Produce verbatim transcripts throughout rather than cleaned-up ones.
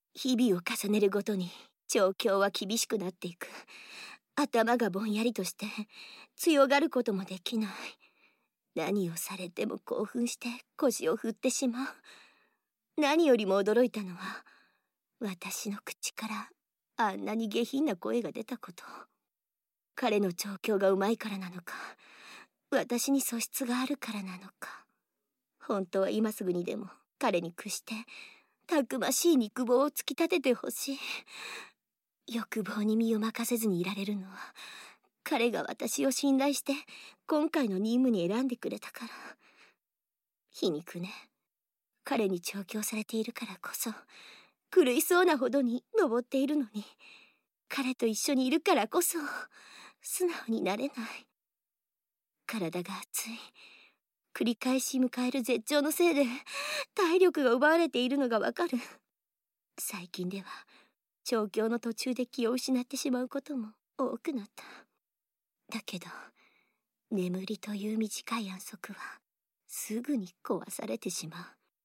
日々を重ねるごとに状況は厳しくなっていく。頭がぼんやりとして強がることもできない。何をされても興奮して腰を振ってしまう。何よりも驚いたのは、私の口からあんなに下品な声が出たこと。彼の調教がうまいからなのか、私に素質があるからなのか。本当は今すぐにでも彼に屈してたくましい肉棒を突き立ててほしい。欲望に身を任せずにいられるのは、彼が私を信頼して今回の任務に選んでくれたから。皮肉ね。彼に調教されているからこそ狂いそうなほどに登っているのに、彼と一緒にいるからこそ素直になれない。体が熱い。繰り返し迎える絶頂のせいで体力が奪われているのがわかる。最近では調教の途中で気を失ってしまうことも多くなった。だけど眠りという短い安息はすぐに壊されてしまう。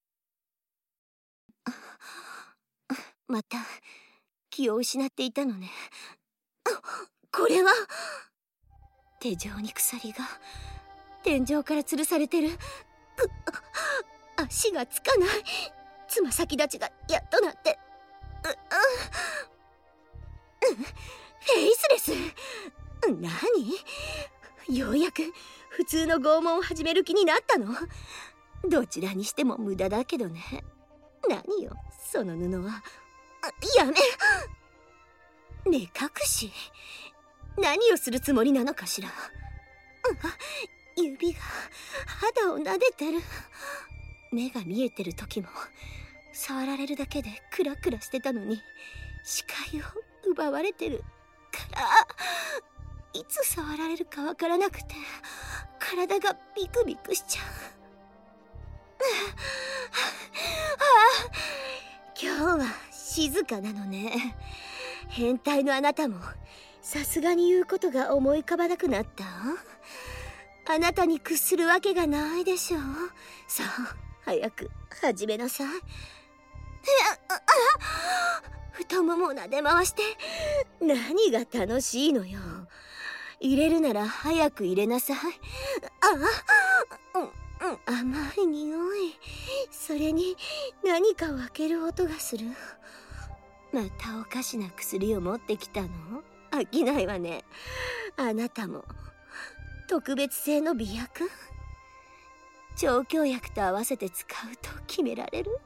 また気を失っていたのね。これは手錠に鎖が天井から吊るされてる。く足がつかない。つま先立ちがやっとなって、う、う、フェイスレス。何？ようやく普通の拷問を始める気になったの？どちらにしても無駄だけどね。何よその布は。やめ。目隠し？何をするつもりなのかしら。指が肌を撫でてる。目が見えてる時も触られるだけでクラクラしてたのに、視界を奪われてるから、いつ触られるかわからなくて体がビクビクしちゃう。今日は静かなのね。変態のあなたもさすがに言うことが思い浮かばなくなった？あなたに屈するわけがないでしょう。さあ早く始めなさい。太ももを撫で回して何が楽しいのよ。入れるなら早く入れなさい。あ、うん、甘い匂い。それに何かを開ける音がする。またおかしな薬を持ってきたの？飽きないわね。あなたも特別製の美薬？調教薬と合わせて使うと決められる？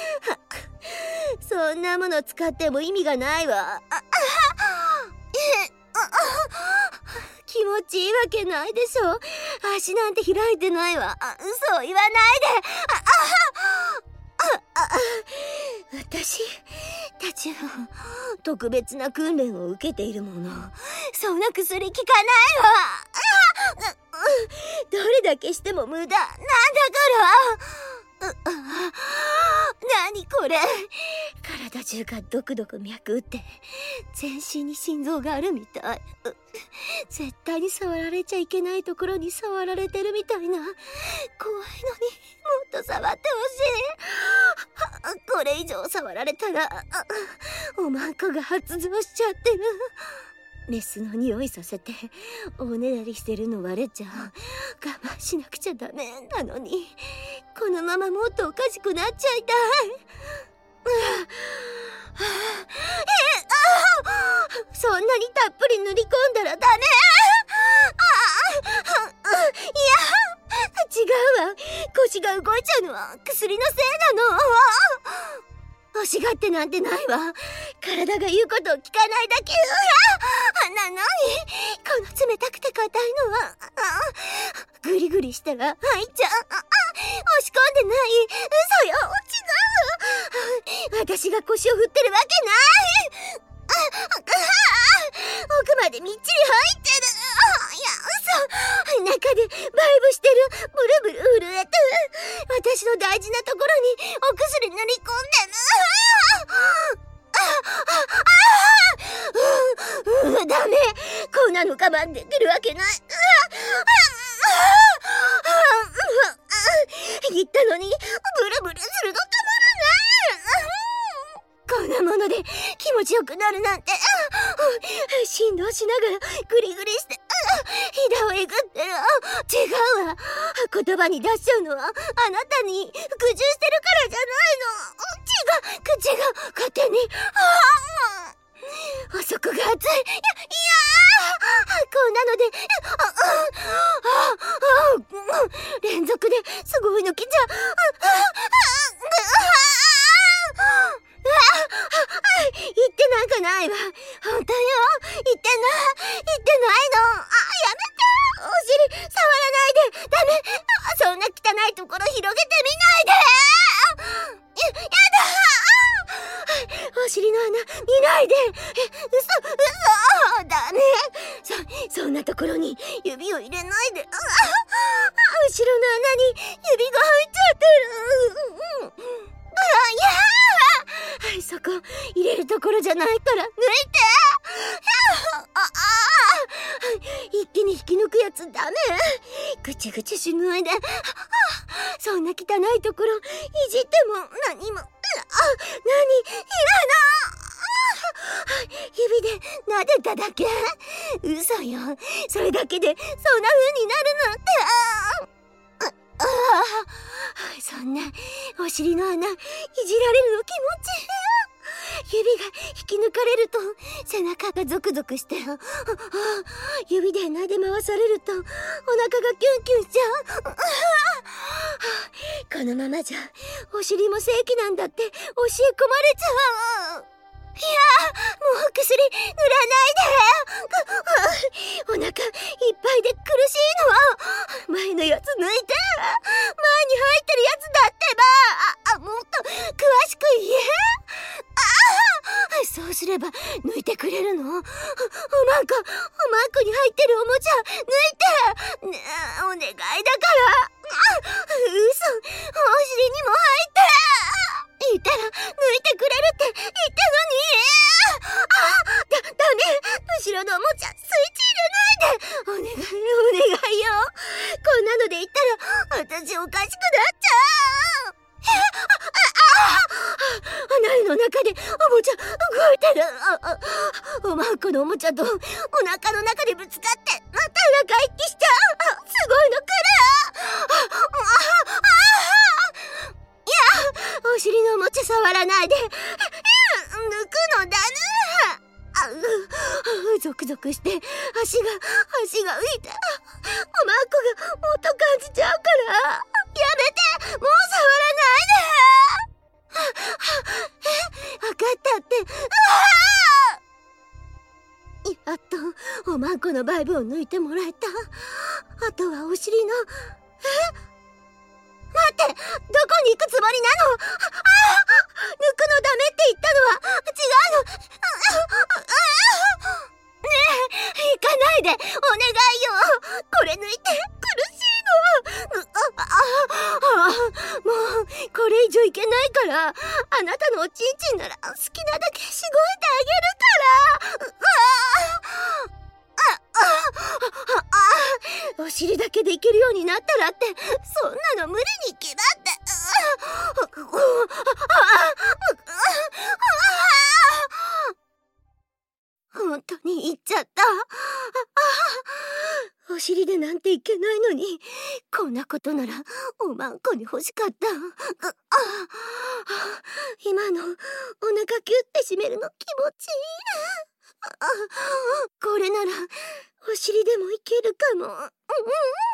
そんなもの使っても意味がないわ。気持ちいいわけないでしょ。足なんて開いてないわ。嘘を言わないで。私たちは特別な訓練を受けているもの。そんな薬効かないわ。どれだけしても無駄なんだから。何これ。体中がドクドク脈打って全身に心臓があるみたい。絶対に触られちゃいけないところに触られてるみたいな。怖いのにもっと触ってほしい。これ以上触られたらおまんこが発動しちゃってる。メスの匂いさせておねだりしてるのバレちゃう。我慢しなくちゃダメなのに、このままもっとおかしくなっちゃいたい。え、そんなにたっぷり塗り込んだらダメ。いや違うわ。腰が動いちゃうのは薬のせいなの。欲しがってなんてないわ。体が言うことを聞かないだけ。な、なにこの冷たくて硬いのは。グリグリしたら入っちゃう。押し込んでない。嘘よ、違う。私が腰を振ってるわけない。奥までみっちり入ってる。いや、嘘。中でバイブしてる。ブルブル震えてる。私の大事なところにお薬塗り込んでる。ううダメ。こんなの我慢できるわけない。言ったのにブルブルするのたまらない。こんなもので気持ちよくなるなんて。振動しながらグリグリして、ひだをえぐって、違うわ。言葉に出しちゃうのはあなたに服従してるからじゃないの。違う、口が勝手に。あそこが熱い。いや、いやこんなので、連続ですごいの来ちゃう。言ってなんかないわ。本当よ。言ってない。言ってないの。あ、やめて。お尻触らないで。ダメ。そんな汚いところ広げてみないで。や、やだ。お尻の穴見ないで。え、嘘、嘘。ダメ。そ、そんなところに指を入れないで。後ろの穴に指が入っちゃってる。いやー、そこ入れるところじゃないから抜いて。一気に引き抜くやつダメ。ぐちぐちしないで。そんな汚いところいじっても何も。あ、何いらない。指で撫でただけ。嘘よ。それだけでそんな風になるなんて。ああ、そんなお尻の穴いじられるの気持ちいい。指が引き抜かれると背中がゾクゾクして、指で撫で回されるとお腹がキュンキュンしちゃう。このままじゃお尻も正規なんだって教え込まれちゃう。いやー、もう薬塗らないで。お腹いっぱいで苦しいのは前のやつ抜いて。前に入ってるやつだってば。あ、もっと詳しく言え。あ、そうすれば抜いてくれるの？おまんこ、おまんこに入ってるおもちゃ抜いて。ねえ、お願いだから。嘘、お尻にも入って。言ったら抜いてくれるって言ったのに。あ、だ、ダメ。後ろのおもちゃスイッチ入れないで。お願い、お願いよ。こんなので言ったら私おかしくなっちゃう。え、あ、あ、あ、穴の中でおもちゃ動いてる。あ、あ、おまんこのおもちゃとお腹の中でぶつかってまた裏返ってしちゃう。あ、すごいの来る。あ、あ、あ、いや、お尻のおもちゃ触らないで。抜くのだね。あ、う、ゾクゾクして足が足が浮いて、おまんこが音感じちゃうから、やめて。もう触らないで。え、わかったって。やっとおまんこのバイブを抜いてもらえた。あとはお尻の。え、待って、どこに行くつもりなの？ああ、抜くのダメって言ったのは違うの。ねえ、行かないで。お願いよ。これ抜いて。苦しいの。ああ、もうこれ以上いけないから、あなたのおちんちんなら好きなだけしごいてあげるから。お尻だけでいけるようになったらって、そんなの無理に決まって。本当に言っちゃった。お尻でなんていけないのに、こんなことならおまんこに欲しかった。今のお腹キュッて締めるの気持ちいい。これならお尻でもいけるかも。うんうん。